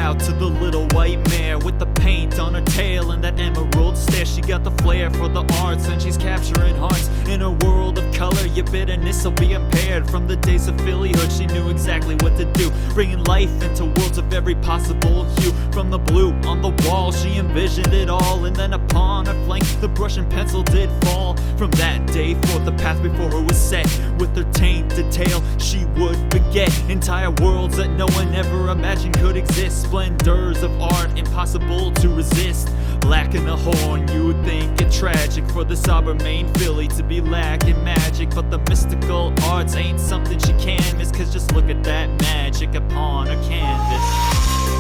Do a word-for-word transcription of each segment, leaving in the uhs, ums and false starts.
out to the little white mare with the paint on her tail and that emerald stare. She got the flair for the arts and she's capturing hearts in a world of color. Your bitterness will be impaired. From the days of Phillyhood, she knew exactly what to do, bringing life into worlds of every possible hue. From the blue on the wall, she envisioned it all, and then upon her flank, the brush and pencil did fall. From that day forth, the path before her was set. With her tainted tale, she would forget entire worlds that no one ever imagined could exist. Splendors of art impossible to resist. Lacking a horn, you would think it tragic for this Auburn filly to be lacking magic. But the mystical arts ain't something she can miss, cause just look at that magic upon her canvas.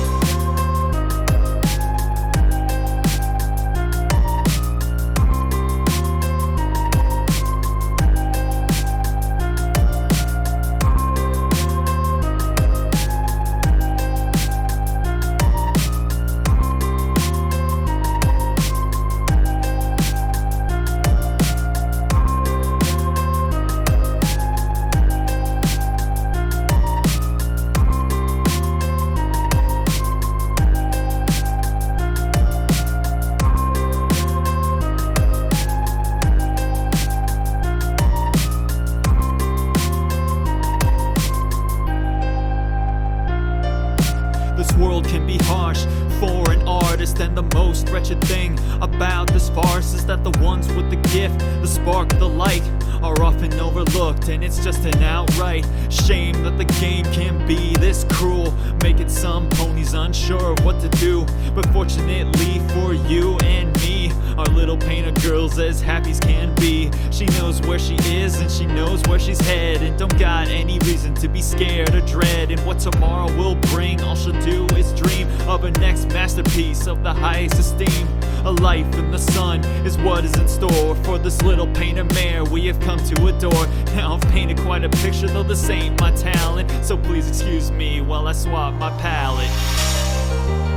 This world can be harsh for an artist, and the most wretched thing about this farce is that the ones with the gift, the spark, the light, are often overlooked. And it's just an outright shame that the game can be this cruel, making some ponies unsure of what to do. But fortunately for you and me, our little painter girl's as happy as can be. She knows where she is and she knows where she's headed, don't got any reason to be scared or dread. And what tomorrow will bring, all she'll do is dream of her next masterpiece of the highest esteem. A life in the sun is what is in store for this little painter mare we have come to adore. Now I've painted quite a picture, though this ain't my talent, so please excuse me while I swap my palette.